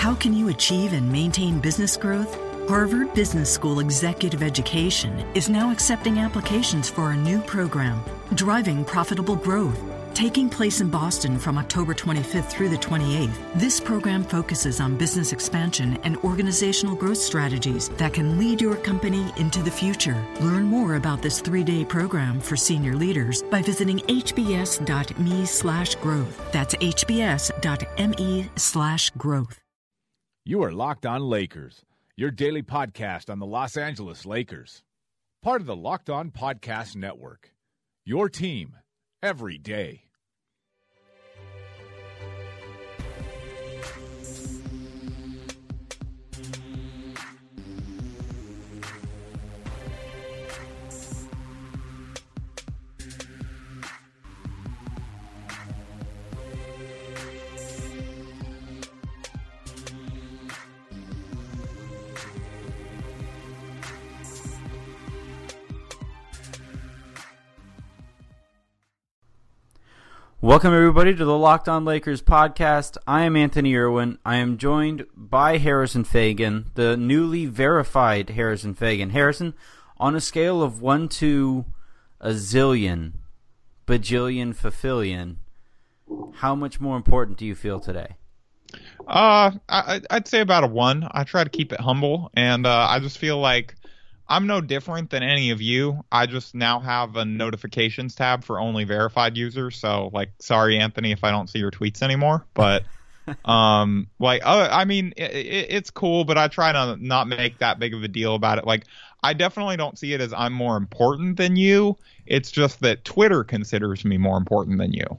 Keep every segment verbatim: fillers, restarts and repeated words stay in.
How can you achieve and maintain business growth? Harvard Business School Executive Education is now accepting applications for a new program, Driving Profitable Growth. Taking place in Boston from October twenty-fifth through the twenty-eighth, this program focuses on business expansion and organizational growth strategies that can lead your company into the future. Learn more about this three-day program for senior leaders by visiting hbs.me slash growth. That's hbs.me slash growth. You are Locked On Lakers, your daily podcast on the Los Angeles Lakers. Part of the Locked On Podcast Network, your team every day. Welcome, everybody, to the Locked On Lakers podcast. I am Anthony Irwin. I am joined by Harrison Fagan, the newly verified Harrison Fagan. Harrison, on a scale of one to a zillion, bajillion, fafillion, how much more important do you feel today? Uh, I, I'd say about a one. I try to keep it humble, and uh, I just feel like I'm no different than any of you. I just now have a notifications tab for only verified users. So, like, sorry, Anthony, if I don't see your tweets anymore. But, um, like, uh, I mean, it, it, it's cool, but I try to not make that big of a deal about it. Like, I definitely don't see it as I'm more important than you. It's just that Twitter considers me more important than you.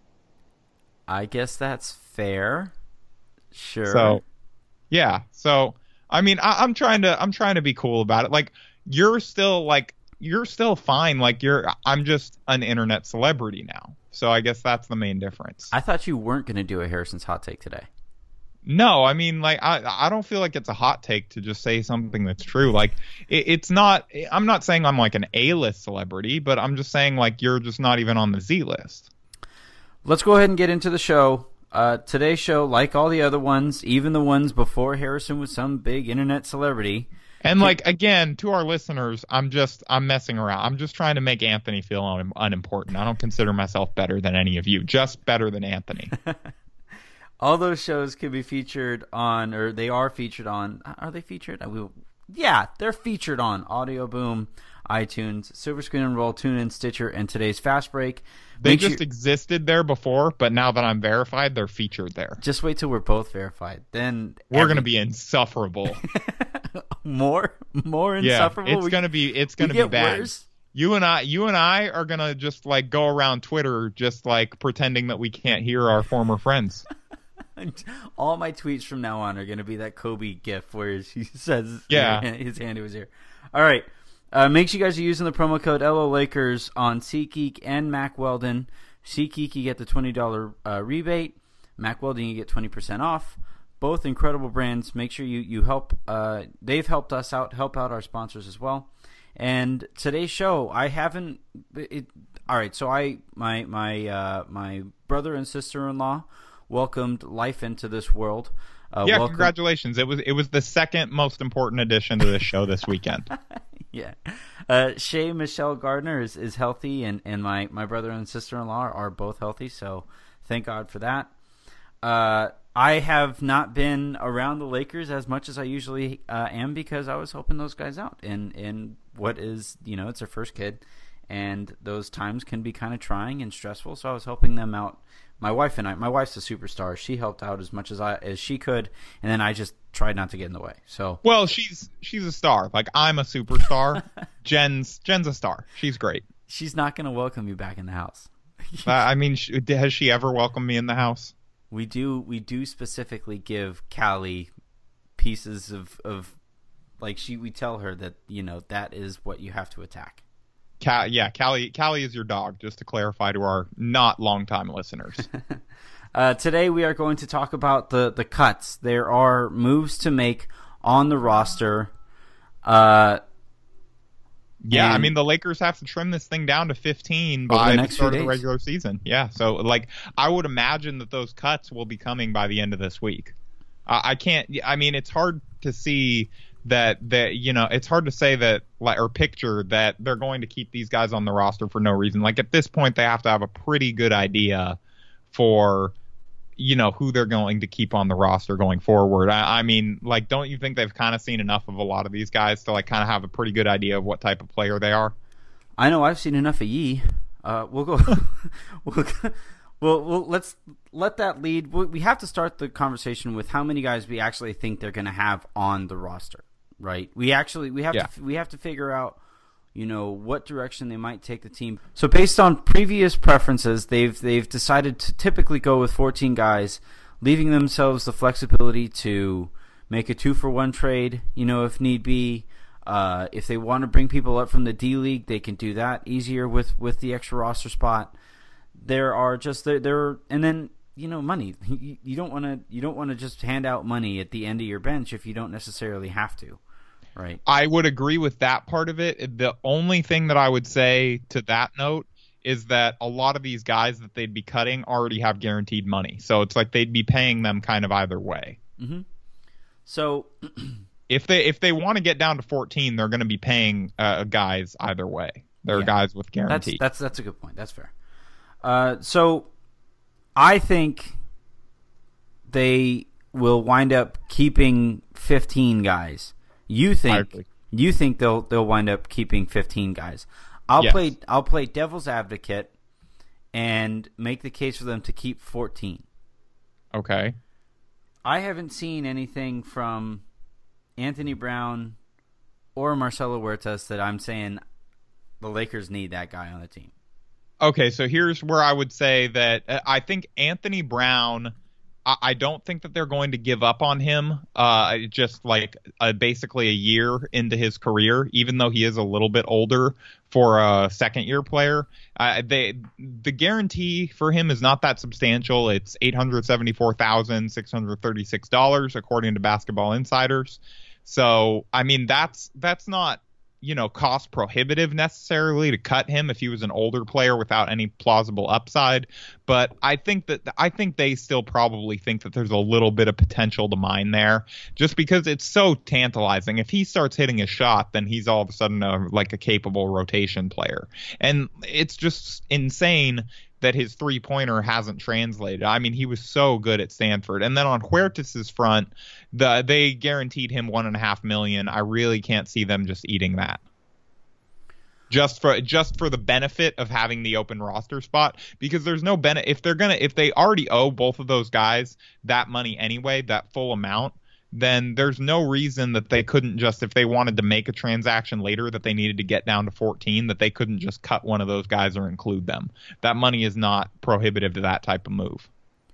I guess that's fair. Sure. So, yeah. So, I mean, I, I'm trying to I'm trying to be cool about it. Like, you're still like you're still fine. Like, you're I'm just an internet celebrity now. So I guess that's the main difference. I thought you weren't going to do a Harrison's hot take today. No, I mean, like, I I don't feel like it's a hot take to just say something that's true. Like, it, it's not. I'm not saying I'm like an A-list celebrity, but I'm just saying, like, you're just not even on the Z-list. Let's go ahead and get into the show. Uh, today's show, like all the other ones, even the ones before Harrison was some big internet celebrity. And, like, again, to our listeners, I'm just, I'm messing around. I'm just trying to make Anthony feel un- unimportant. I don't consider myself better than any of you, just better than Anthony. All those shows can be featured on, or they are featured on, are they featured? I will, yeah, they're featured on Audio Boom, iTunes, Silver Screen and Roll, TuneIn, Stitcher, and today's Fast Break. They Make just sure, existed there before, but now that I'm verified, they're featured there. Just wait till we're both verified. Then we're every... going to be insufferable. more, more yeah, insufferable. It's we, gonna be, it's gonna be bad. Worse. You and I, you and I are gonna just like go around Twitter, just like pretending that we can't hear our former friends. All my tweets from now on are gonna be that Kobe gif where he says, "Yeah, his hand was here." All right. Uh, make sure you guys are using the promo code L O Lakers on SeatGeek and Mack Weldon. SeatGeek, you get the twenty dollars uh, rebate. Mack Weldon, you get twenty percent off. Both incredible brands. Make sure you, you help. Uh, they've helped us out, help out our sponsors as well. And today's show, I haven't. It, all right, so I my my uh, my brother and sister-in-law welcomed life into this world. Uh, yeah, welcome. Congratulations! It was it was the second most important addition to this show this weekend. Yeah. Uh, Shay Michelle Gardner is, is healthy, and, and my, my brother and sister-in-law are, are both healthy, so thank God for that. Uh, I have not been around the Lakers as much as I usually uh, am because I was helping those guys out in, in what is, you know, it's their first kid, and those times can be kind of trying and stressful, so I was helping them out. My wife and I, my wife's a superstar. She helped out as much as I as she could, and then I just tried not to get in the way. So well, she's she's a star. Like, I'm a superstar. Jen's Jen's a star. She's great. She's not going to welcome you back in the house. uh, I mean, she, has she ever welcomed me in the house? We do. We do specifically give Callie pieces of of like she. We tell her that, you know, that is what you have to attack. Cal, yeah, Callie, Callie is your dog, just to clarify to our not long-time listeners. uh, today we are going to talk about the, the cuts. There are moves to make on the roster. Uh, yeah, I mean, the Lakers have to trim this thing down to fifteen by the, the start of the regular season. Yeah, so, like, I would imagine that those cuts will be coming by the end of this week. Uh, I can't. I mean, it's hard to see that that you know, it's hard to say that like or picture that they're going to keep these guys on the roster for no reason. Like at this point, they have to have a pretty good idea for, you know, who they're going to keep on the roster going forward. I, I mean, like, don't you think they've kind of seen enough of a lot of these guys to like kind of have a pretty good idea of what type of player they are? I know I've seen enough of Yee. Uh, we'll go. we'll, we'll, we'll let's let that lead. We have to start the conversation with how many guys we actually think they're going to have on the roster, right? We actually we have yeah. to we have to figure out, you know, what direction they might take the team. So based on previous preferences, they've they've decided to typically go with fourteen guys, leaving themselves the flexibility to make a two for one trade, you know, if need be. Uh, if they want to bring people up from the D League, they can do that easier with, with the extra roster spot. There are just there there and then, you know, money. You, you don't want to you don't want to just hand out money at the end of your bench if you don't necessarily have to. Right. I would agree with that part of it. The only thing that I would say to that note is that a lot of these guys that they'd be cutting already have guaranteed money. So it's like they'd be paying them kind of either way. Mm-hmm. So if they if they want to get down to fourteen, they're going to be paying uh, guys either way. They're yeah, guys with guaranteed. That's, that's that's a good point. That's fair. Uh, so I think they will wind up keeping fifteen guys. You think you think they'll they'll wind up keeping fifteen guys. I'll yes. play I'll play devil's advocate and make the case for them to keep fourteen. Okay. I haven't seen anything from Anthony Brown or Marcelo Huertas that I'm saying the Lakers need that guy on the team. Okay, so here's where I would say that uh, I think Anthony Brown, I, I don't think that they're going to give up on him uh, just like uh, basically a year into his career, even though he is a little bit older for a second-year player. Uh, they the guarantee for him is not that substantial. It's eight hundred seventy-four thousand six hundred thirty-six dollars according to Basketball Insiders. So, I mean, that's that's not, you know, cost prohibitive necessarily to cut him if he was an older player without any plausible upside. But I think that I think they still probably think that there's a little bit of potential to mine there just because it's so tantalizing. If he starts hitting a shot, then he's all of a sudden a, like a capable rotation player. And it's just insane that his three-pointer hasn't translated. I mean, he was so good at Stanford. And then on Huertas's front, the, they guaranteed him one and a half million. I really can't see them just eating that. Just for just for the benefit of having the open roster spot, because there's no benefit if they're gonna if they already owe both of those guys that money anyway, that full amount. Then there's no reason that they couldn't just, if they wanted to make a transaction later that they needed to get down to fourteen, that they couldn't just cut one of those guys or include them. That money is not prohibitive to that type of move.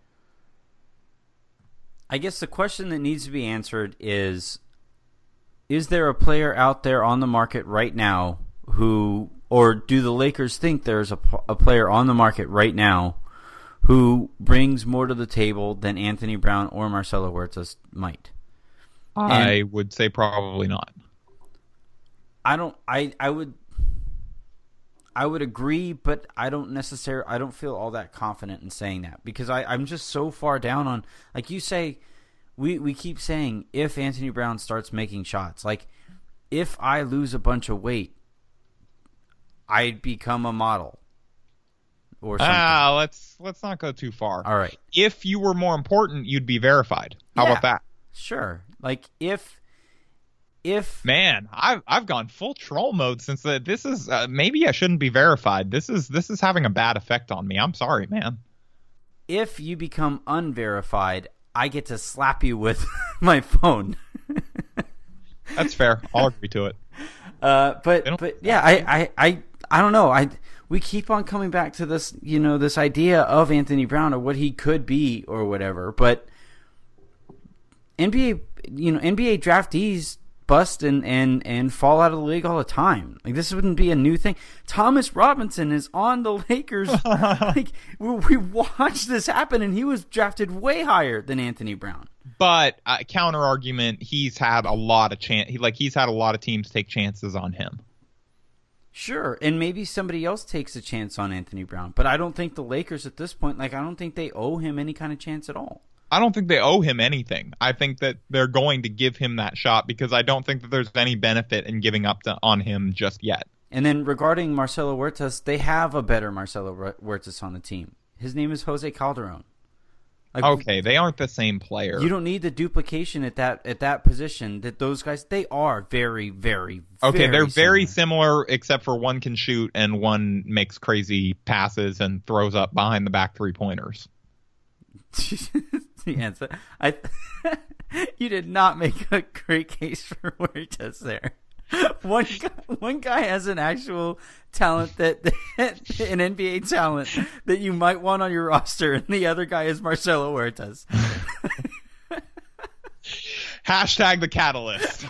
I guess the question that needs to be answered is, is there a player out there on the market right now who, or do the Lakers think there's a, a player on the market right now who brings more to the table than Anthony Brown or Marcelo Huertas might? I and would say probably not. I don't. I, I would. I would agree, but I don't necessarily. I don't feel all that confident in saying that because I, I'm just so far down on. Like you say, we we keep saying if Anthony Brown starts making shots, like if I lose a bunch of weight, I'd become a model. Or something. Ah, let's let's not go too far. All right. If you were more important, you'd be verified. How yeah, about that? Sure. Like if if man, I've I've gone full troll mode since the, this is uh, maybe I shouldn't be verified. This is this is having a bad effect on me. I'm sorry, man. If you become unverified, I get to slap you with my phone. That's fair. I'll agree to it. Uh, but but yeah, I, I, I, I don't know. I we keep on coming back to this, you know, this idea of Anthony Brown or what he could be or whatever. But N B A, you know, N B A draftees bust and, and, and fall out of the league all the time. Like this wouldn't be a new thing. Thomas Robinson is on the Lakers. Like we, we watched this happen, and he was drafted way higher than Anthony Brown. But uh, counter argument, he's had a lot of chance. He like he's had a lot of teams take chances on him. Sure, and maybe somebody else takes a chance on Anthony Brown, but I don't think the Lakers at this point. Like I don't think they owe him any kind of chance at all. I don't think they owe him anything. I think that they're going to give him that shot because I don't think that there's any benefit in giving up to, on him just yet. And then regarding Marcelo Huertas, they have a better Marcelo Huertas on the team. His name is Jose Calderon. Like, okay, they aren't the same player. You don't need the duplication at that at that position. That those guys, they are very, very, okay. Very they're very similar. similar, except for one can shoot and one makes crazy passes and throws up behind the back three pointers. The answer. I. You did not make a great case for Huertas there. One guy, one guy has an actual talent that, that an N B A talent that you might want on your roster, and the other guy is Marcelo Huertas. Hashtag the catalyst.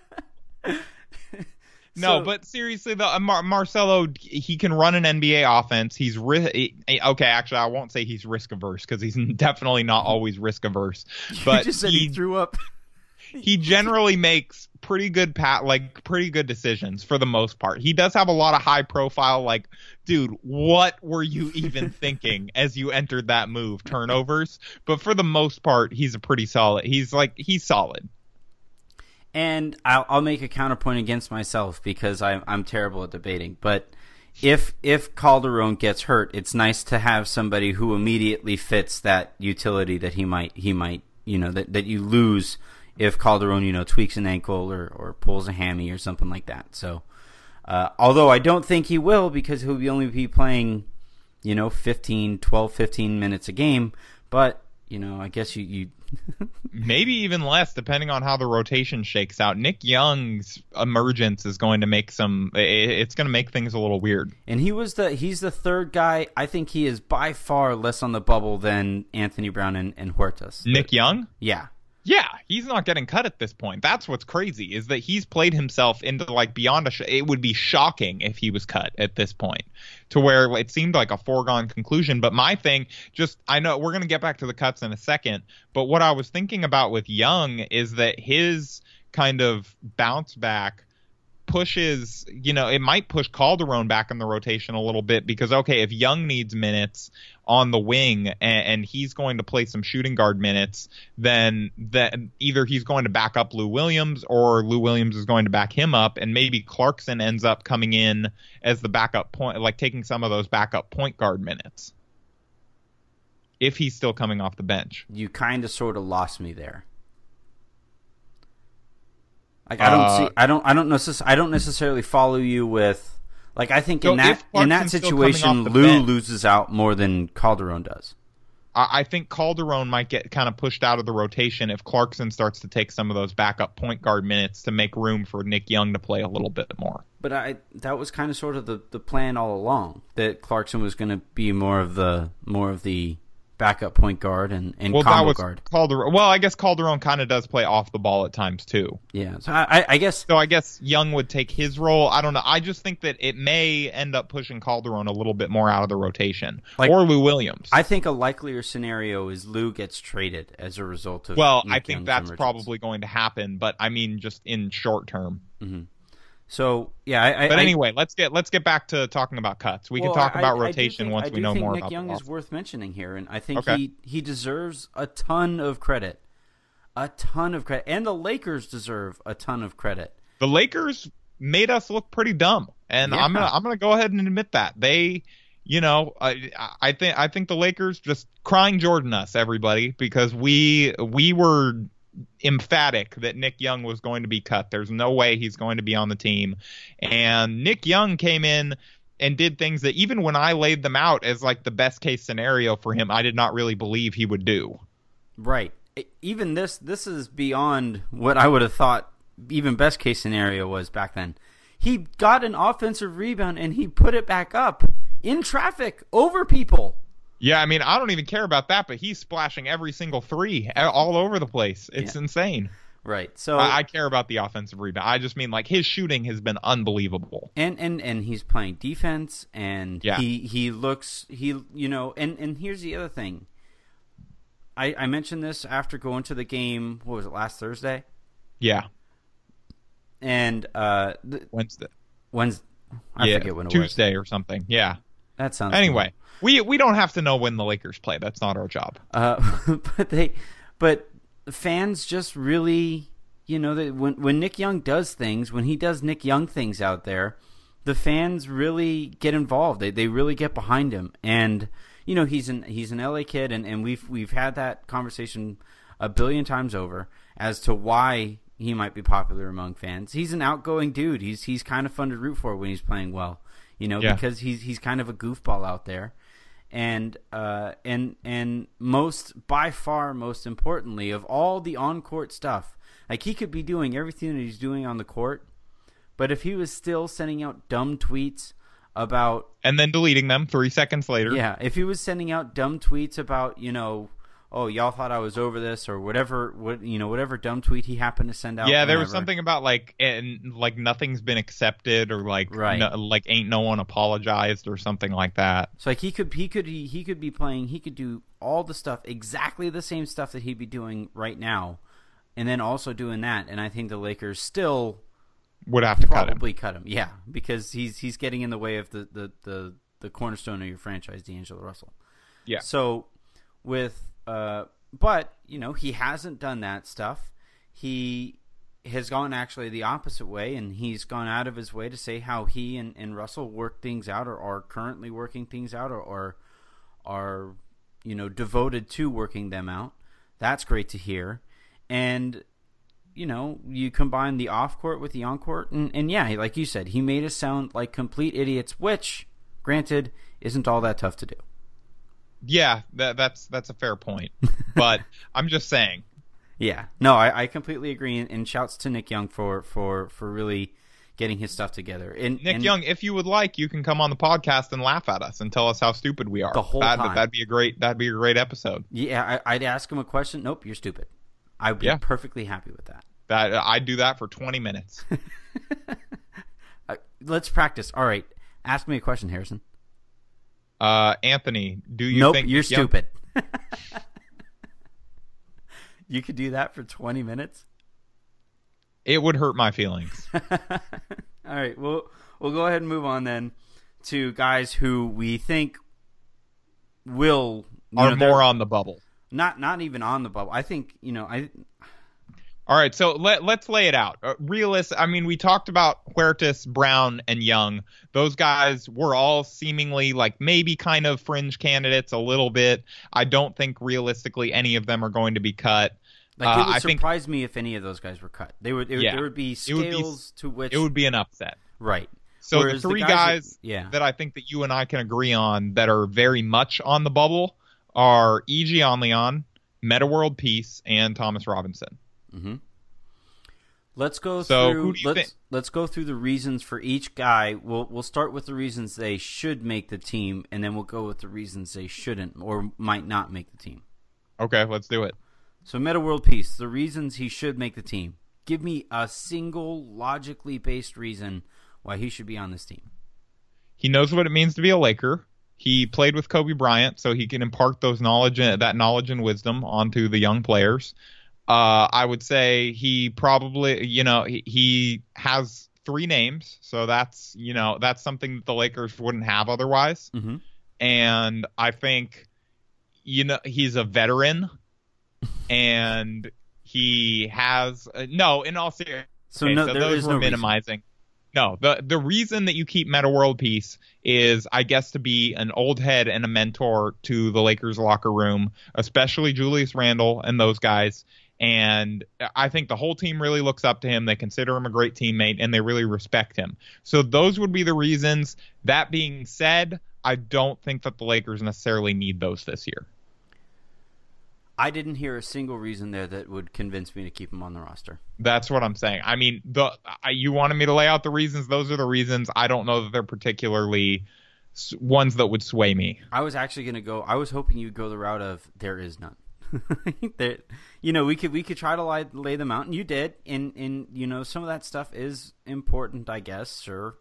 No, so, but seriously though, Mar- Marcelo, he can run an N B A offense. He's ri- okay. Actually, I won't say he's risk averse because he's definitely not always risk averse. But you just said he, he threw up. He generally makes pretty good pat like pretty good decisions for the most part. He does have a lot of high profile, like, dude, what were you even thinking as you entered that move? Turnovers. But for the most part, he's a pretty solid. He's like he's solid. And I'll, I'll make a counterpoint against myself because I'm I'm terrible at debating. But if if Calderon gets hurt, it's nice to have somebody who immediately fits that utility that he might he might you know that, that you lose if Calderon, you know, tweaks an ankle or, or pulls a hammy or something like that. So, uh, although I don't think he will because he'll be only be playing, you know, fifteen, twelve, fifteen minutes a game. But, you know, I guess you... you maybe even less depending on how the rotation shakes out. Nick Young's emergence is going to make some... It's going to make things a little weird. And he was the he's the third guy. I think he is by far less on the bubble than Anthony Brown and, and Huertas. Nick but, Young? Yeah. Yeah, he's not getting cut at this point. That's what's crazy, is that he's played himself into, like, beyond a... Sh- it would be shocking if he was cut at this point, to where it seemed like a foregone conclusion. But my thing, just... I know we're going to get back to the cuts in a second, but what I was thinking about with Young is that his kind of bounce back pushes... You know, it might push Calderon back in the rotation a little bit, because, okay, if Young needs minutes on the wing and, and he's going to play some shooting guard minutes, then that either he's going to back up Lou Williams or Lou Williams is going to back him up, and maybe Clarkson ends up coming in as the backup point, like taking some of those backup point guard minutes if he's still coming off the bench. You kind of sort of lost me there. Like I don't uh, see I don't I don't necess- I don't necessarily follow you with... Like, I think so in that in that situation, Lou bench, loses out more than Calderon does. I think Calderon might get kind of pushed out of the rotation if Clarkson starts to take some of those backup point guard minutes to make room for Nick Young to play a little bit more. But I that was kind of sort of the, the plan all along, that Clarkson was going to be more of the more of the backup point guard and, and well, combo that was guard. Calderon. Well, I guess Calderon kind of does play off the ball at times too. Yeah, so I, I guess. So I guess Young would take his role. I don't know. I just think that it may end up pushing Calderon a little bit more out of the rotation, like, or Lou Williams. I think a likelier scenario is Lou gets traded as a result of. Well, Nick I think Young's that's emergence. probably going to happen, but I mean, just in short term. Mm-hmm. So yeah, I, but I, anyway, let's get let's get back to talking about cuts. We well, can talk I, about I, rotation I think, once I do we know think more Nick about Young the is worth mentioning here, and I think okay. he he deserves a ton of credit, a ton of credit, and the Lakers deserve a ton of credit. The Lakers made us look pretty dumb, and yeah. I'm gonna I'm gonna go ahead and admit that they. You know, I I think I think the Lakers just crying Jordan us, everybody, because we we were emphatic that Nick Young was going to be cut. There's no way he's going to be on the team. And Nick Young came in and did things that even when I laid them out as like the best case scenario for him, I did not really believe he would do. Right. Even this this is beyond what I would have thought even best case scenario was back then. He got an offensive rebound and he put it back up in traffic over people. Yeah, I mean, I don't even care about that, but he's splashing every single three all over the place. It's yeah. insane. Right. So I, I care about the offensive rebound. I just mean like his shooting has been unbelievable. And and, and he's playing defense, and yeah. he he looks he you know and, and here's the other thing. I, I mentioned this after going to the game. What was it, last Thursday? Yeah. And uh, th- Wednesday. Wednesday. I yeah, forget when it Tuesday was. or something. Yeah. That sounds anyway. Cool. We we don't have to know when the Lakers play. That's not our job. Uh, but they, but fans just really, you know, that when when Nick Young does things, when he does Nick Young things out there, the fans really get involved. They they really get behind him, and you know he's an he's an L A kid, and, and we've we've had that conversation a billion times over as to why he might be popular among fans. He's an outgoing dude. He's he's kind of fun to root for when he's playing well, you know, yeah. because he's he's kind of a goofball out there. And uh, and and most, by far, most importantly, of all the on-court stuff, like he could be doing everything that he's doing on the court, but if he was still sending out dumb tweets about... And then deleting them three seconds later. Yeah, if he was sending out dumb tweets about, you know, oh, y'all thought I was over this, or whatever, what you know, whatever dumb tweet he happened to send out. Yeah, there whenever. was something about like, and like nothing's been accepted, or like, right. no, like ain't no one apologized, or something like that. So like he could, he could, he, he could be playing, he could do all the stuff, exactly the same stuff that he'd be doing right now, and then also doing that. And I think the Lakers still would have to probably cut him. cut him. Yeah, because he's he's getting in the way of the the the, the cornerstone of your franchise, D'Angelo Russell. Yeah. So with uh. But, you know, he hasn't done that stuff. He has gone actually the opposite way, and he's gone out of his way to say how he and, and Russell work things out, or are currently working things out, or, or are, you know, devoted to working them out. That's great to hear. And, you know, you combine the off-court with the on-court, and, and yeah, like you said, he made us sound like complete idiots, which, granted, isn't all that tough to do. Yeah, that, that's that's a fair point. But I'm just saying. Yeah, no, I, I completely agree, and, and shouts to Nick Young for, for, for really getting his stuff together. And, Nick and Young, if you would like, you can come on the podcast and laugh at us and tell us how stupid we are. The whole that, time. That'd be a great. That'd be a great episode. Yeah, I, I'd ask him a question. Nope, you're stupid. I'd be yeah. perfectly happy with that. That I'd do that for twenty minutes. uh, let's practice. All right, ask me a question, Harrison. Uh, Anthony, do you nope, think you're Nick Young- stupid. You could do that for twenty minutes? It would hurt my feelings. All right, well, we'll go ahead and move on then to guys who we think will... Are know, more on the bubble. Not not even on the bubble. I think, you know... I. All right, so let, let's lay it out. Uh, realist, I mean, we talked about Huertas, Brown, and Young. Those guys were all seemingly like maybe kind of fringe candidates a little bit. I don't think realistically any of them are going to be cut. Like, it would uh, I surprise think, me if any of those guys were cut. They would. It, yeah, there would be scales would be, to which... It would be an upset. Right. So Whereas the three the guys, guys that, yeah. that I think that you and I can agree on that are very much on the bubble are E G Onlyon, Metta World Peace, and Thomas Robinson. Mm-hmm. Let's go so through. Who do you let's think? let's go through the reasons for each guy. We'll we'll start with the reasons they should make the team, and then we'll go with the reasons they shouldn't or might not make the team. Okay, let's do it. So Metta World Peace, the reasons he should make the team. Give me a single logically based reason why he should be on this team. He knows what it means to be a Laker. He played with Kobe Bryant, so he can impart those knowledge, that knowledge and wisdom onto the young players. Uh, I would say he probably, you know, he, he has three names, so that's, you know, that's something that the Lakers wouldn't have otherwise. Mm-hmm. And I think, you know, he's a veteran, and he has uh, no. In all seriousness, so, okay, no, so there those is were no minimizing. Reason. No, the the reason that you keep Metta World Peace is, I guess, to be an old head and a mentor to the Lakers locker room, especially Julius Randle and those guys. And I think the whole team really looks up to him. They consider him a great teammate, and they really respect him. So those would be the reasons. That being said, I don't think that the Lakers necessarily need those this year. I didn't hear a single reason there that would convince me to keep him on the roster. That's what I'm saying. I mean, the I, you wanted me to lay out the reasons. Those are the reasons. I don't know that they're particularly s- ones that would sway me. I was actually going to go. I was hoping you'd go the route of there is none. there, you know, we could we could try to lay, lay them out, and you did. And and you know, some of that stuff is important, I guess. Sure.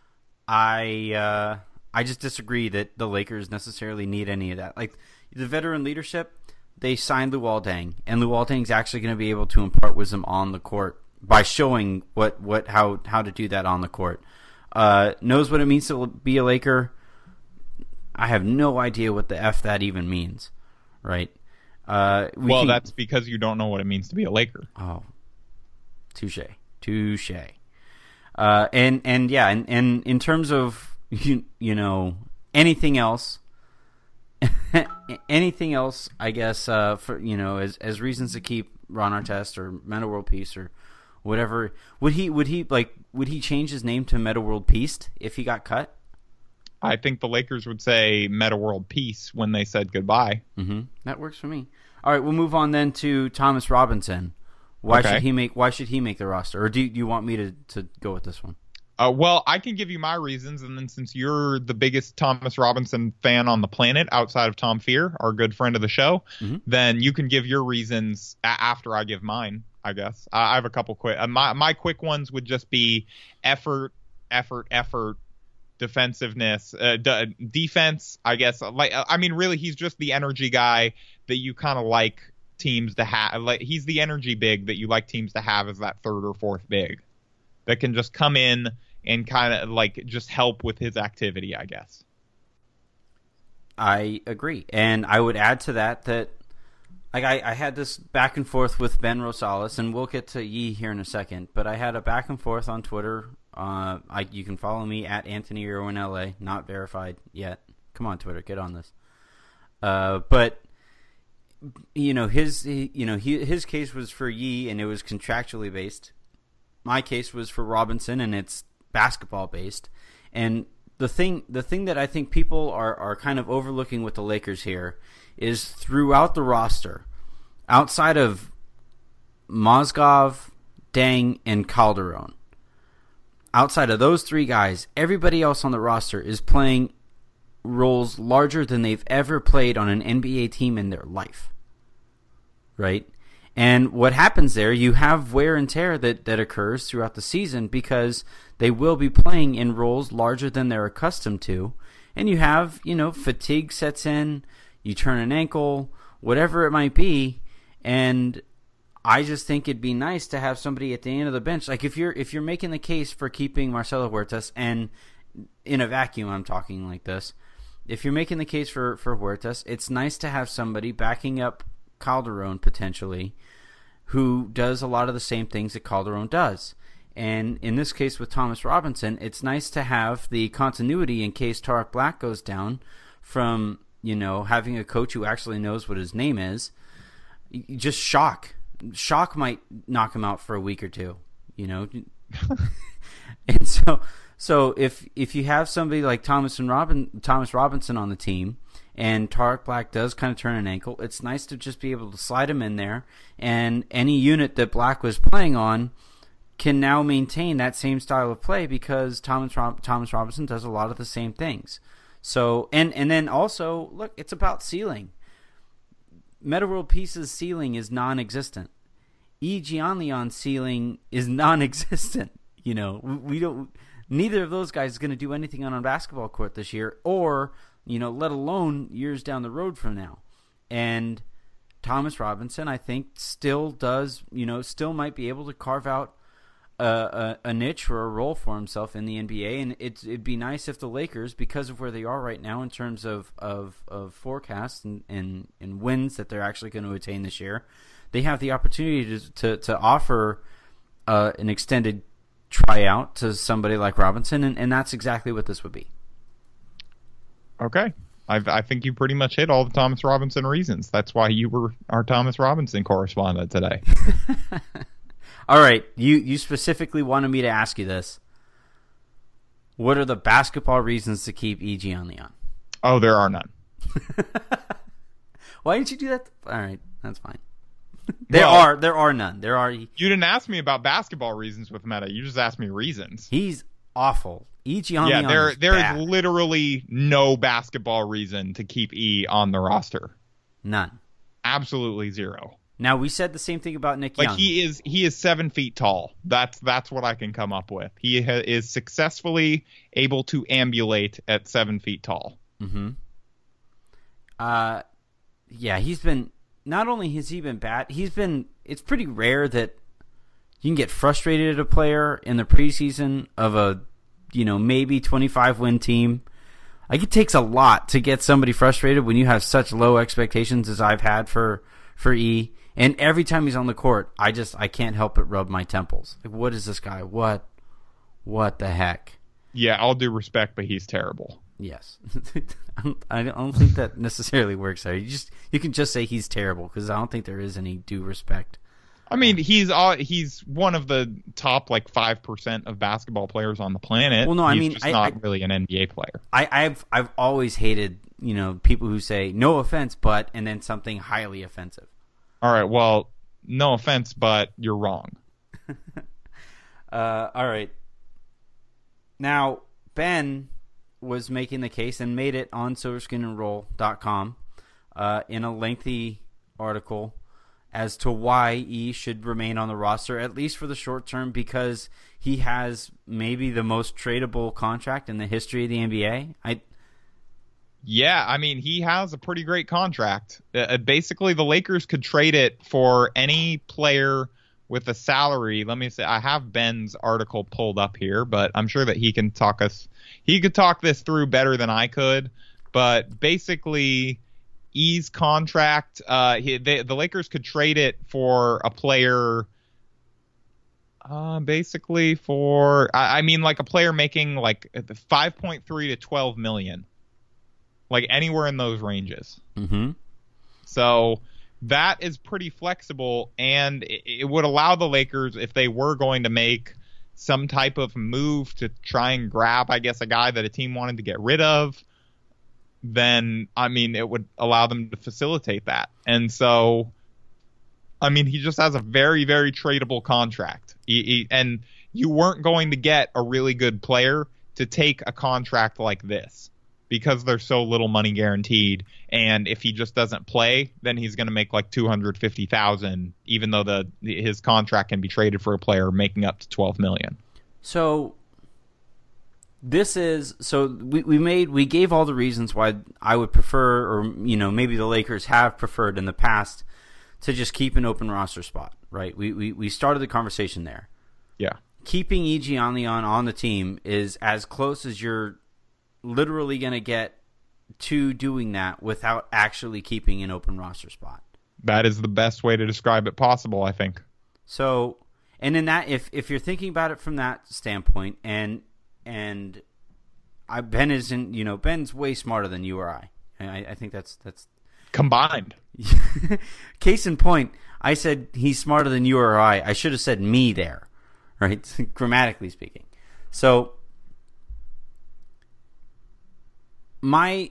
I uh, I just disagree that the Lakers necessarily need any of that. Like the veteran leadership. They signed Luol Deng, and Luol Deng's actually going to be able to impart wisdom on the court by showing what, what how how to do that on the court. Uh, knows what it means to be a Laker. I have no idea what the F that even means, right? Uh, we well, can... that's because you don't know what it means to be a Laker. Oh, touche, touche. Uh, and and yeah, and, and in terms of you, you know anything else, anything else, I guess uh, for you know as as reasons to keep Ron Artest or Metta World Peace or whatever, would he would he like would he change his name to Metta World Peace if he got cut? I think the Lakers would say Metta World Peace when they said goodbye. Mm-hmm. That works for me. All right, we'll move on then to Thomas Robinson. Why okay. should he make Why should he make the roster? Or do you, do you want me to, to go with this one? Uh, well, I can give you my reasons, and then since you're the biggest Thomas Robinson fan on the planet outside of Tom Fear, our good friend of the show, mm-hmm. then you can give your reasons a- after I give mine, I guess. I, I have a couple quick. Uh, my my quick ones would just be effort, effort, effort. Defensiveness, uh, d- defense, I guess. Like, I mean, really, he's just the energy guy that you kind of like teams to have. Like, he's the energy big that you like teams to have as that third or fourth big that can just come in and kind of like just help with his activity, I guess. I agree, and I would add to that that like I, I had this back and forth with Ben Rosales, and we'll get to Yee here in a second. But I had a back and forth on Twitter. Uh, I you can follow me at Anthony Irwin L A, not verified yet. Come on, Twitter, get on this. Uh, but you know his you know he, his case was for Yee, and it was contractually based. My case was for Robinson, and it's basketball based. And the thing the thing that I think people are are kind of overlooking with the Lakers here is throughout the roster, outside of Mozgov, Deng, and Calderon. Outside of those three guys, everybody else on the roster is playing roles larger than they've ever played on an N B A team in their life. Right? And what happens there, you have wear and tear that, that occurs throughout the season because they will be playing in roles larger than they're accustomed to. And you have, you know, fatigue sets in, you turn an ankle, whatever it might be, and I just think it'd be nice to have somebody at the end of the bench. Like if you're if you're making the case for keeping Marcelo Huertas, and in a vacuum I'm talking like this, if you're making the case for, for Huertas, it's nice to have somebody backing up Calderon potentially who does a lot of the same things that Calderon does. And in this case with Thomas Robinson, it's nice to have the continuity in case Tarek Black goes down from, you know, having a coach who actually knows what his name is. Just shock. Shock might knock him out for a week or two, you know. And so so if if you have somebody like Thomas and Robin Thomas Robinson on the team and Tarek Black does kind of turn an ankle, it's nice to just be able to slide him in there, and any unit that Black was playing on can now maintain that same style of play because Thomas Rob- Thomas Robinson does a lot of the same things. So and and then also, look, it's about ceiling. Metta World Peace's ceiling is non-existent. E. Gianleon's ceiling is non-existent. You know, we don't. Neither of those guys is going to do anything on a basketball court this year, or you know, let alone years down the road from now. And Thomas Robinson, I think, still does. You know, still might be able to carve out a, a, a niche or a role for himself in the N B A. And it's, it'd be nice if the Lakers, because of where they are right now in terms of of, of forecasts and, and, and wins that they're actually going to attain this year, they have the opportunity to to, to offer uh, an extended tryout to somebody like Robinson, and, and that's exactly what this would be. Okay. I, I think you pretty much hit all the Thomas Robinson reasons. That's why you were our Thomas Robinson correspondent today. All right, you, you specifically wanted me to ask you this. What are the basketball reasons to keep E. Gianleon? Oh, there are none. Why didn't you do that? All right, that's fine. There well, are there are none. There are. You didn't ask me about basketball reasons with Metta. You just asked me reasons. He's awful. E. Gianleon Yeah, there is there bad. is literally no basketball reason to keep E on the roster. None. Absolutely zero. Now, we said the same thing about Nick like Young. he is he is seven feet tall. That's that's what I can come up with. He ha- is successfully able to ambulate at seven feet tall. Mm-hmm. Uh, yeah, he's been. Not only has he been bad, he's been. It's pretty rare that you can get frustrated at a player in the preseason of a, you know, maybe twenty-five win team, Like, it takes a lot to get somebody frustrated when you have such low expectations as I've had for for E. And every time he's on the court, I just I can't help but rub my temples. Like, what is this guy? What, what the heck? Yeah, all due respect, but he's terrible. Yes, I, don't, I don't think that necessarily works there. You just you can just say he's terrible because I don't think there is any due respect. I mean, he's all, he's one of the top like five percent of basketball players on the planet. Well, no, I he's mean, just I, not I, really an N B A player. I, I've I've always hated you know people who say no offense, but and then something highly offensive. All right, well, no offense, but you're wrong. uh, all right. Now, Ben was making the case and made it on silver screen and roll dot com uh, in a lengthy article as to why E should remain on the roster, at least for the short term, because he has maybe the most tradable contract in the history of the N B A. I, yeah, I mean, he has a pretty great contract. Uh, basically, the Lakers could trade it for any player with a salary. Let me say, I have Ben's article pulled up here, but I'm sure that he can talk us. He could talk this through better than I could. But basically, E's contract, uh, he, they, the Lakers could trade it for a player, uh, basically for, I, I mean, like a player making like five point three to twelve million, like anywhere in those ranges. Mm-hmm. So that is pretty flexible, and it, it would allow the Lakers, if they were going to make some type of move to try and grab, I guess, a guy that a team wanted to get rid of, then, I mean, it would allow them to facilitate that. And so, I mean, he just has a very, very tradable contract. He, he, and you weren't going to get a really good player to take a contract like this because there's so little money guaranteed. And if he just doesn't play, then he's going to make like two hundred fifty thousand dollars, even though the his contract can be traded for a player making up to twelve million dollars. So this is so we, we made we gave all the reasons why I would prefer, or you know maybe the Lakers have preferred in the past, to just keep an open roster spot, right? We we, we started the conversation there. Yeah. Keeping E G on the on, on the team is as close as you're literally going to get to doing that without actually keeping an open roster spot. That is the best way to describe it possible, I think. So, and in that, if if you're thinking about it from that standpoint, and and I Ben isn't, you know, Ben's way smarter than you or I. I, I think that's that's combined. Case in point, I said he's smarter than you or I. I should have said me there, right? Grammatically speaking. So my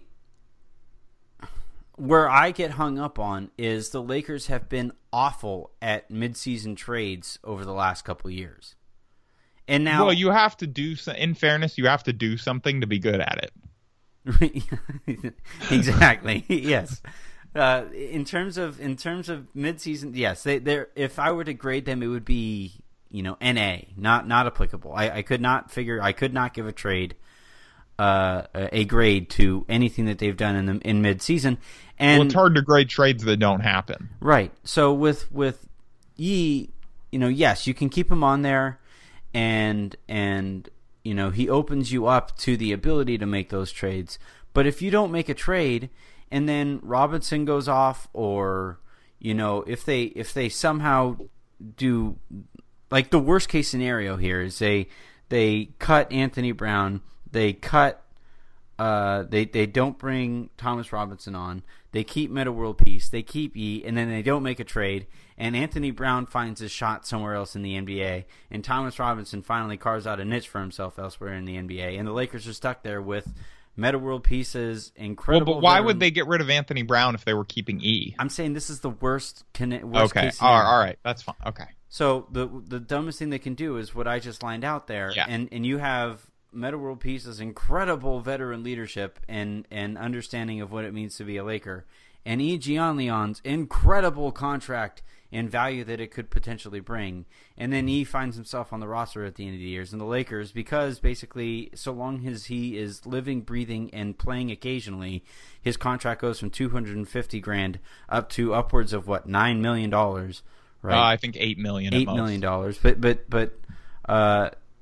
where I get hung up on is the Lakers have been awful at midseason trades over the last couple of years. And now, well, you have to do, in fairness, you have to do something to be good at it. Exactly. Yes. Uh, in terms of in terms of midseason, yes, they they're if I were to grade them, it would be, you know, N A, not not applicable. I, I could not figure I could not give a trade uh, a grade to anything that they've done in the in midseason. And well, it's hard to grade trades that don't happen. Right. So with with Yi, you know, yes, you can keep him on there, and and you know he opens you up to the ability to make those trades. But if you don't make a trade, and then Robinson goes off, or you know if they if they somehow do, like the worst case scenario here is they they cut Anthony Brown, they cut uh they they don't bring Thomas Robinson on, they keep Metta World Peace, they keep E, and then they don't make a trade, and Anthony Brown finds his shot somewhere else in the N B A, and Thomas Robinson finally carves out a niche for himself elsewhere in the N B A, and the Lakers are stuck there with Metta World Peace's incredible. Well, but why veteran... would they get rid of Anthony Brown if they were keeping E? I'm saying this is the worst, worst okay. case scenario. All right, that's fine. Okay. So the the dumbest thing they can do is what I just lined out there, yeah. and and you have Metta World Peace's incredible veteran leadership and and understanding of what it means to be a Laker, and E. Gianleon's incredible contract and value that it could potentially bring. And then he finds himself on the roster at the end of the years. And the Lakers, because basically so long as he is living, breathing, and playing occasionally, his contract goes from two hundred fifty grand up to upwards of, what, nine million dollars, right? Uh, I think eight million dollars. eight million dollars. But, but, but uh,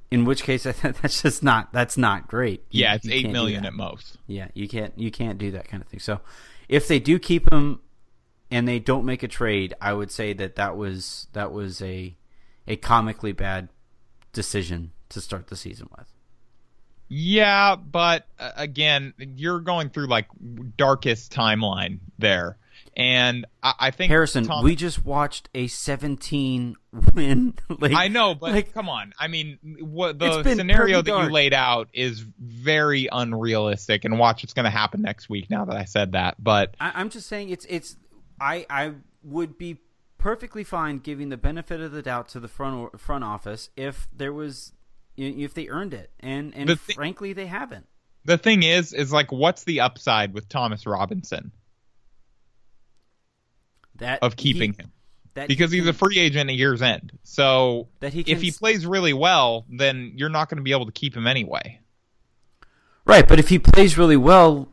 In which case, that's just not that's not great. You, yeah, it's you eight million at most. Yeah, you can't you can't do that kind of thing. So, if they do keep him and they don't make a trade, I would say that that was that was a a comically bad decision to start the season with. Yeah, but uh, again, you're going through like darkest timeline there. And I, I think Harrison, Tom, we just watched a seventeen win. Like, I know, but like, come on. I mean, what the scenario that dark. you laid out is very unrealistic. And watch, it's going to happen next week. Now that I said that, but I, I'm just saying it's it's. I I would be perfectly fine giving the benefit of the doubt to the front front office if there was if they earned it, and and th- frankly they haven't. The thing is, is like, what's the upside with Thomas Robinson? That of keeping he, him that because he he's can, a free agent at year's end. So that he can, if he plays really well, then you're not going to be able to keep him anyway. Right, but if he plays really well,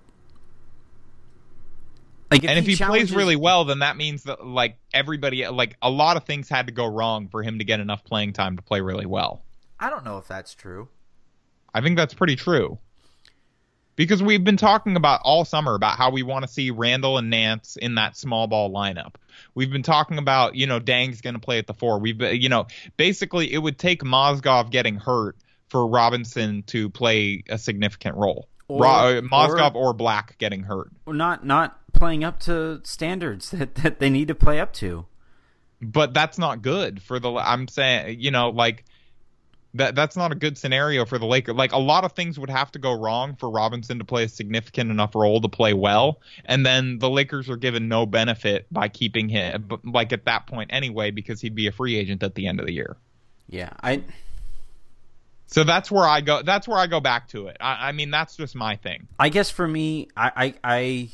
like if and if he, he challenges, plays really well, then that means that like everybody, like a lot of things had to go wrong for him to get enough playing time to play really well. I don't know if that's true. I think that's pretty true. Because we've been talking about all summer about how we want to see Randall and Nance in that small ball lineup. We've been talking about, you know, Dang's going to play at the four. We've been, you know, basically it would take Mozgov getting hurt for Robinson to play a significant role. Or, Ro- Mozgov or, or Black getting hurt. Or not not playing up to standards that, that they need to play up to. But that's not good for the, I'm saying, you know, like, That that's not a good scenario for the Lakers. Like, a lot of things would have to go wrong for Robinson to play a significant enough role to play well, and then the Lakers are given no benefit by keeping him, like at that point anyway, because he'd be a free agent at the end of the year. Yeah, I. So that's where I go. That's where I go back to it. I, I mean, that's just my thing. I guess for me, I, I, I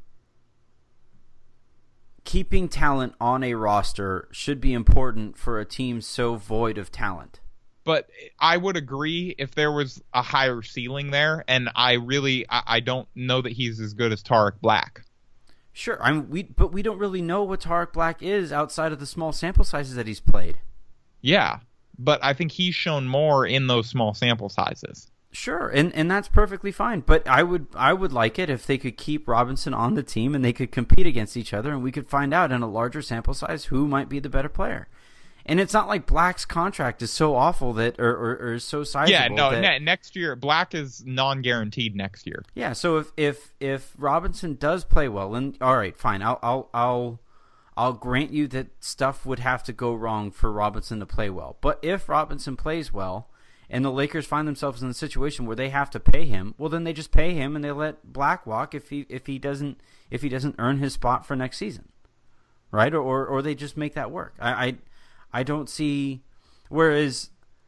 keeping talent on a roster should be important for a team so void of talent. But I would agree if there was a higher ceiling there, and I really I, I don't know that he's as good as Tarek Black. Sure, I mean, we but we don't really know what Tarek Black is outside of the small sample sizes that he's played. Yeah, but I think he's shown more in those small sample sizes. Sure, and and that's perfectly fine. But I would I would like it if they could keep Robinson on the team and they could compete against each other, and we could find out in a larger sample size who might be the better player. And it's not like Black's contract is so awful that, or, or, or is so sizable. Yeah, no. that, Ne- next year, Black is non-guaranteed next year. Yeah, so if, if if Robinson does play well, and all right, fine, I'll I'll I'll I'll grant you that stuff would have to go wrong for Robinson to play well. But if Robinson plays well, and the Lakers find themselves in a situation where they have to pay him, well, then they just pay him and they let Black walk if he if he doesn't if he doesn't earn his spot for next season, right? Or or, or they just make that work. I. I I don't see, whereas,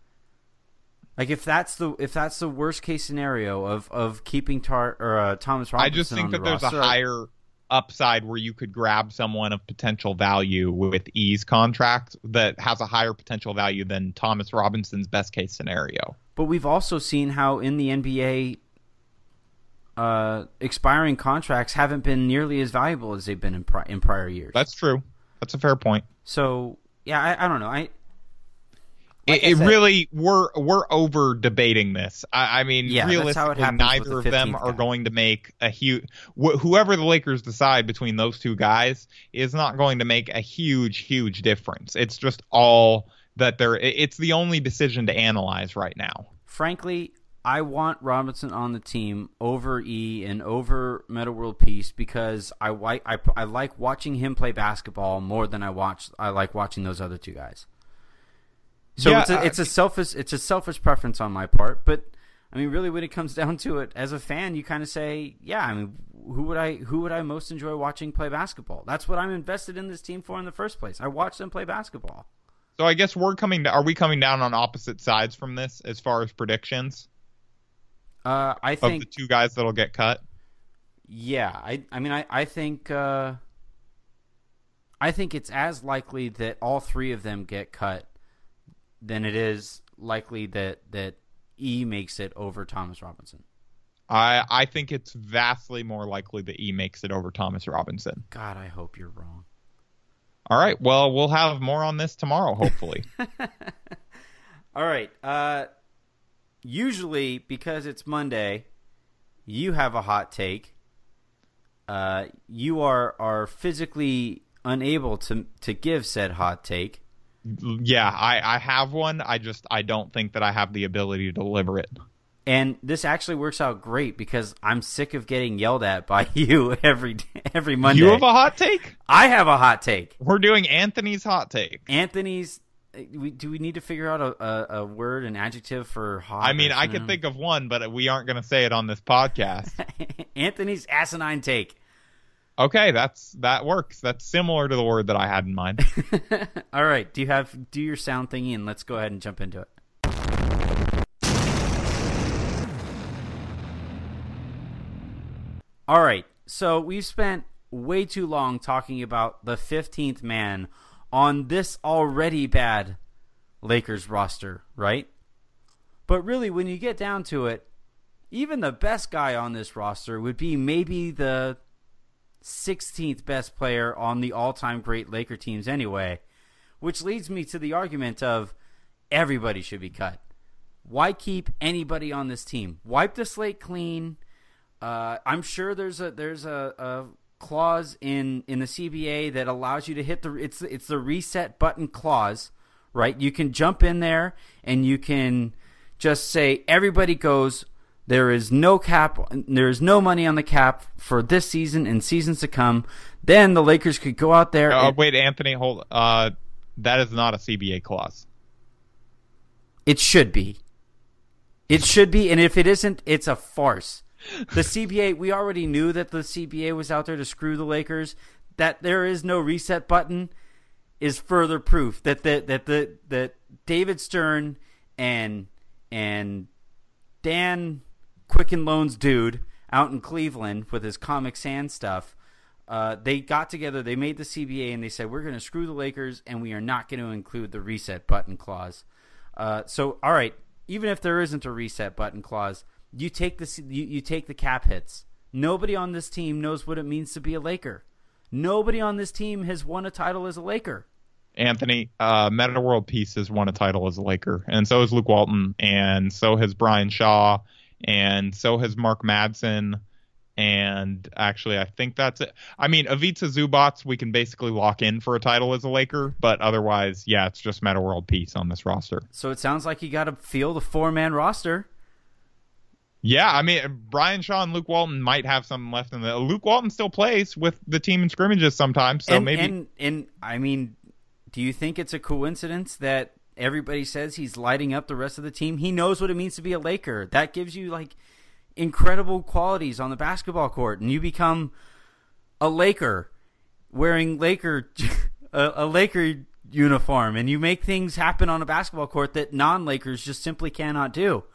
like if that's the if that's the worst case scenario of, of keeping Tar or uh, Thomas Robinson, I just think on that the there's roster, a higher upside where you could grab someone of potential value with E's contract that has a higher potential value than Thomas Robinson's best case scenario. But we've also seen how in the N B A, uh, expiring contracts haven't been nearly as valuable as they've been in pri- in prior years. That's true. That's a fair point. So. Yeah, I, I don't know. I like it, it really we're we're over debating this. I, I mean, yeah, realistically, neither of them are guy. going to make a huge. Wh- whoever the Lakers decide between those two guys is not going to make a huge, huge difference. It's just all that they're. It's the only decision to analyze right now. Frankly, I want Robinson on the team over E and over Metta World Peace because I, I, I like watching him play basketball more than I watch I like watching those other two guys. So yeah, it's a, it's a selfish it's a selfish preference on my part, but I mean really when it comes down to it, as a fan, you kind of say, yeah, I mean who would I who would I most enjoy watching play basketball? That's what I'm invested in this team for in the first place. I watch them play basketball. So I guess we're coming to, are we coming down on opposite sides from this as far as predictions? Uh, I think of the two guys that'll get cut. Yeah, I, I mean, I, I think, uh, I think it's as likely that all three of them get cut than it is likely that that E makes it over Thomas Robinson. I, I think it's vastly more likely that E makes it over Thomas Robinson. God, I hope you're wrong. All right, well, we'll have more on this tomorrow, hopefully. All right. Uh, usually because it's Monday, you have a hot take. Uh, you are are physically unable to to give said hot take. Yeah, I, I have one. I just I don't think that I have the ability to deliver it. And this actually works out great because I'm sick of getting yelled at by you every every Monday. You have a hot take? I have a hot take. We're doing Anthony's hot take. Anthony's. We, do we need to figure out a, a, a word, an adjective for hot? I mean, I could think of one, but we aren't going to say it on this podcast. Anthony's asinine take. Okay, that's that works. That's similar to the word that I had in mind. All right, do you have do your sound thingy, and let's go ahead and jump into it. All right, so we've spent way too long talking about the fifteenth man on this already bad Lakers roster, right? But really, when you get down to it, even the best guy on this roster would be maybe the sixteenth best player on the all-time great Laker teams anyway, which leads me to the argument of everybody should be cut. Why keep anybody on this team? Wipe the slate clean. Uh, I'm sure there's a there's a, a clause in, in the C B A that allows you to hit the it's it's the reset button clause, right? You can jump in there and you can just say everybody goes. There is no cap. There is no money on the cap for this season and seasons to come. Then the Lakers could go out there. Oh, and, wait, Anthony, hold. Uh, that is not a C B A clause. It should be. It should be, and if it isn't, it's a farce. The C B A, we already knew that the C B A was out there to screw the Lakers. That there is no reset button is further proof that the, that the that David Stern and and Dan Quicken Loans dude out in Cleveland with his Comic Sans stuff, uh, they got together, they made the C B A, and they said, we're going to screw the Lakers, and we are not going to include the reset button clause. Uh, so, all right, even if there isn't a reset button clause, you take the you, you take the cap hits. Nobody on this team knows what it means to be a Laker. Nobody on this team has won a title as a Laker. Anthony, uh, Meta World Peace has won a title as a Laker, and so has Luke Walton, and so has Brian Shaw, and so has Mark Madsen, and actually I think that's it. I mean, Ivica Zubac, we can basically lock in for a title as a Laker, but otherwise, yeah, it's just Meta World Peace on this roster. So it sounds like you got to field a four-man roster. Yeah, I mean, Brian Shaw and Luke Walton might have something left in the. Luke Walton still plays with the team in scrimmages sometimes, so and, maybe. And, and I mean, do you think it's a coincidence that everybody says he's lighting up the rest of the team? He knows what it means to be a Laker. That gives you like incredible qualities on the basketball court, and you become a Laker wearing Laker a, a Laker uniform, and you make things happen on a basketball court that non-Lakers just simply cannot do.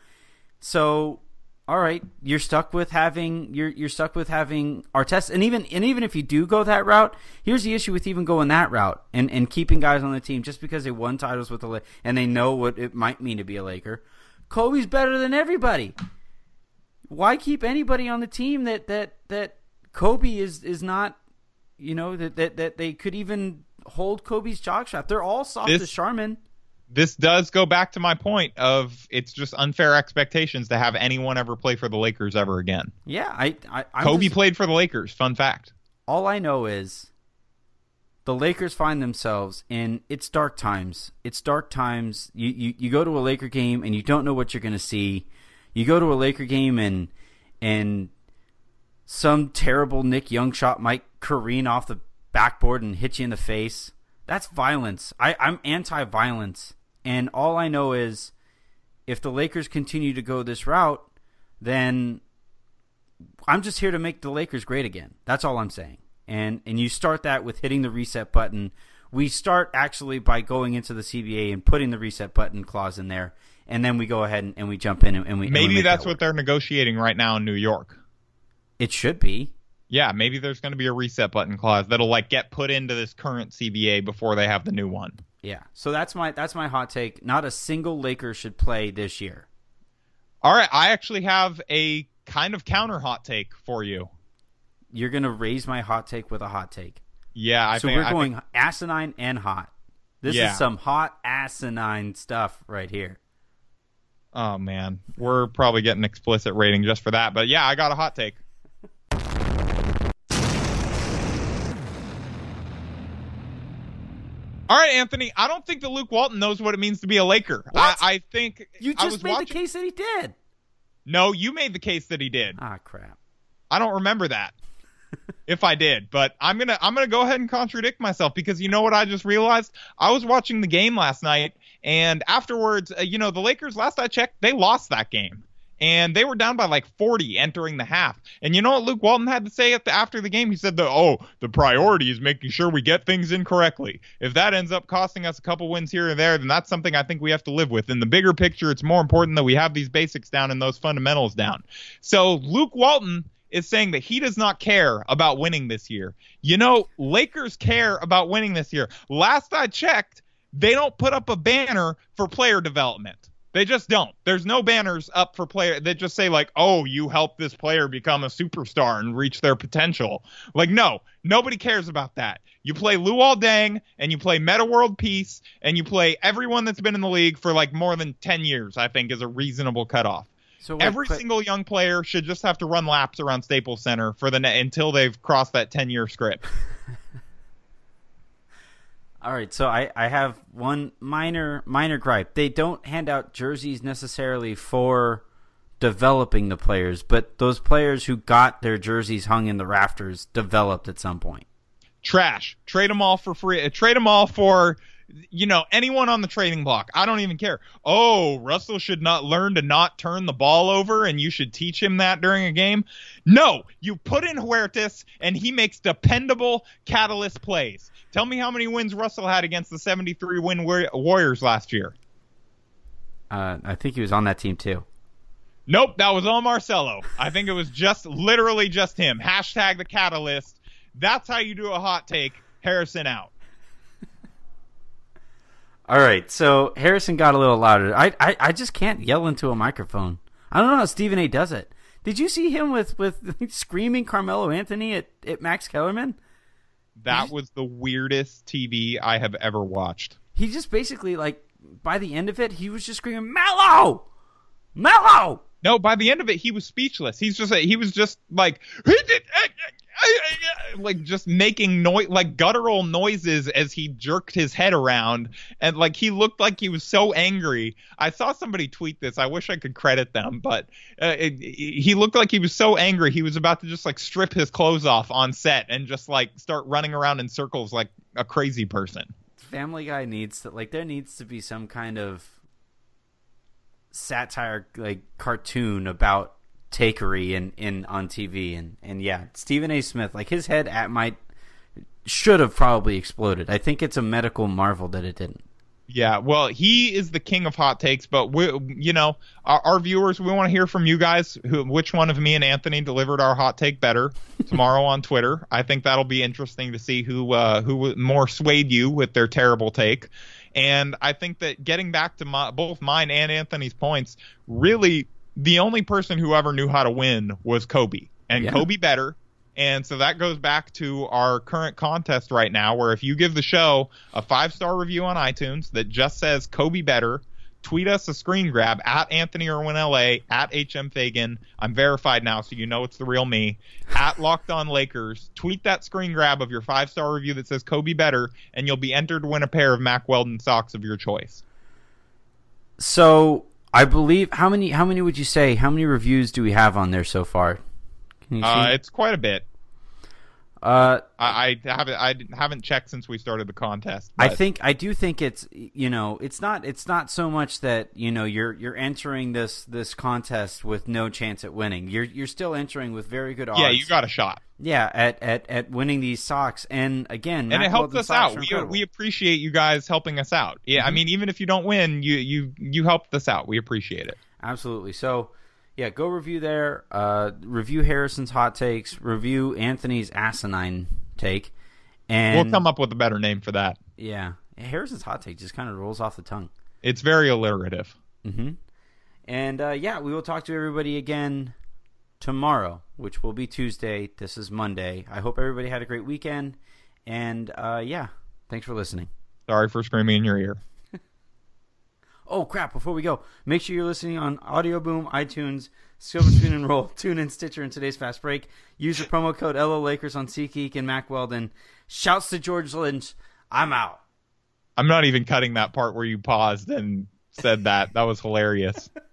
So. All right, you're stuck with having you're you're stuck with having Artest, and even and even if you do go that route, here's the issue with even going that route and, and keeping guys on the team just because they won titles with the Lakers and they know what it might mean to be a Laker. Kobe's better than everybody. Why keep anybody on the team that that, that Kobe is, is not, you know, that, that that they could even hold Kobe's jock strap? They're all soft this- as Charmin. This does go back to my point of it's just unfair expectations to have anyone ever play for the Lakers ever again. Yeah, I, I I'm Kobe just, played for the Lakers. Fun fact. All I know is the Lakers find themselves in it's dark times. It's dark times. You you, you go to a Laker game and you don't know what you're going to see. You go to a Laker game and and some terrible Nick Young shot might careen off the backboard and hit you in the face. That's violence. I, I'm anti-violence. And all I know is if the Lakers continue to go this route, then I'm just here to make the Lakers great again. That's all I'm saying. And and you start that with hitting the reset button. We start actually by going into the C B A and putting the reset button clause in there. And then we go ahead and, and we jump in and, and we Maybe and we make that's that what work. they're negotiating right now in New York. It should be. Yeah, maybe there's going to be a reset button clause that'll like get put into this current C B A before they have the new one. Yeah. So that's my that's my hot take. Not a single Laker should play this year. All right, I actually have a kind of counter hot take for you. You're going to raise my hot take with a hot take. Yeah, I so think we're I going think, asinine and hot. This Yeah. is some hot asinine stuff right here. Oh, man. We're probably getting explicit rating just for that. But, yeah, I got a hot take. All right, Anthony, I don't think that Luke Walton knows what it means to be a Laker. I, I think you just I was made watching... the case that he did. No, you made the case that he did. Ah, crap. I don't remember that. If I did, but I'm gonna I'm gonna go ahead and contradict myself, because you know what I just realized? I was watching the game last night, and afterwards, uh, you know, the Lakers, last I checked, they lost that game. And they were down by like forty entering the half. And you know what Luke Walton had to say at the, after the game? He said, the, oh, the priority is making sure we get things in correctly. If that ends up costing us a couple wins here and there, then that's something I think we have to live with. In the bigger picture, it's more important that we have these basics down and those fundamentals down. So Luke Walton is saying that he does not care about winning this year. You know, Lakers care about winning this year. Last I checked, they don't put up a banner for player development. They just don't. There's no banners up for player that just say like, oh, you helped this player become a superstar and reach their potential. Like, no, nobody cares about that. You play Luol Deng and you play Meta World Peace and you play everyone that's been in the league for like more than ten years, I think is a reasonable cutoff. So wait, Every but, single young player should just have to run laps around Staples Center for the ne- until they've crossed that ten-year script. All right, so I, I have one minor minor gripe. They don't hand out jerseys necessarily for developing the players, but those players who got their jerseys hung in the rafters developed at some point. Trash. Trade them all for free. Uh, trade them all for, you know, anyone on the trading block. I don't even care. Oh, Russell should not learn to not turn the ball over, and you should teach him that during a game. No, you put in Huertas, and he makes dependable catalyst plays. Tell me how many wins Russell had against the seventy-three win Warriors last year. Uh, I think he was on that team too. Nope, that was all Marcelo. I think it was just literally just him. Hashtag the catalyst. That's how you do a hot take. Harrison out. All right, so Harrison got a little louder. I, I, I just can't yell into a microphone. I don't know how Stephen A. does it. Did you see him with, with screaming Carmelo Anthony at, at Max Kellerman? That was the weirdest T V I have ever watched. He just basically, like, by the end of it, he was just screaming, Melo! Melo! No, by the end of it, he was speechless. He's just, he was just like, like just making noise, like guttural noises as he jerked his head around, and like he looked like he was so angry. I saw somebody tweet this. I wish I could credit them, but uh, it, it, he looked like he was so angry he was about to just like strip his clothes off on set and just like start running around in circles like a crazy person. Family Guy needs to, like, there needs to be some kind of satire, like cartoon about takery in, in on T V, and, and yeah, Stephen A. Smith, like his head at might should have probably exploded. I think it's a medical marvel that it didn't. Yeah, well, he is the king of hot takes, but we, you know, our, our viewers, we want to hear from you guys. Who, which one of me and Anthony delivered our hot take better tomorrow on Twitter? I think that'll be interesting to see who uh, who more swayed you with their terrible take. And I think that getting back to my, both mine and Anthony's points, really the only person who ever knew how to win was Kobe, and yeah. Kobe better. And so that goes back to our current contest right now, where if you give the show a five-star review on iTunes that just says Kobe better, tweet us a screen grab at Anthony Irwin L A, at H M Fagan. I'm verified now, so you know it's the real me. At Locked On Lakers. Tweet that screen grab of your five-star review that says Kobe better, and you'll be entered to win a pair of Mack Weldon socks of your choice. So I believe, how many how many would you say, how many reviews do we have on there so far? Can you see? Uh, it's quite a bit. Uh, I, I haven't I haven't checked since we started the contest. But. I think I do think it's, you know, it's not it's not so much that, you know, you're you're entering this this contest with no chance at winning. You're you're still entering with very good odds. Yeah, you got a shot. Yeah, at at, at winning these socks, and again, and it helps us out. We we appreciate you guys helping us out. Yeah, mm-hmm. I mean, even if you don't win, you you you helped us out. We appreciate it. Absolutely. So. Yeah, go review there. Uh, review Harrison's hot takes. Review Anthony's asinine take. And we'll come up with a better name for that. Yeah. Harrison's hot take just kind of rolls off the tongue. It's very alliterative. Mm-hmm. And, uh, yeah, we will talk to everybody again tomorrow, which will be Tuesday. This is Monday. I hope everybody had a great weekend. And, uh, yeah, thanks for listening. Sorry for screaming in your ear. Oh, crap. Before we go, make sure you're listening on Audio Boom, iTunes, Silver Screen and Roll, TuneIn, Stitcher, and today's Fast Break. Use the promo code L O Lakers on SeatGeek and Mack Weldon. Shouts to George Lynch. I'm out. I'm not even cutting that part where you paused and said that. That was hilarious.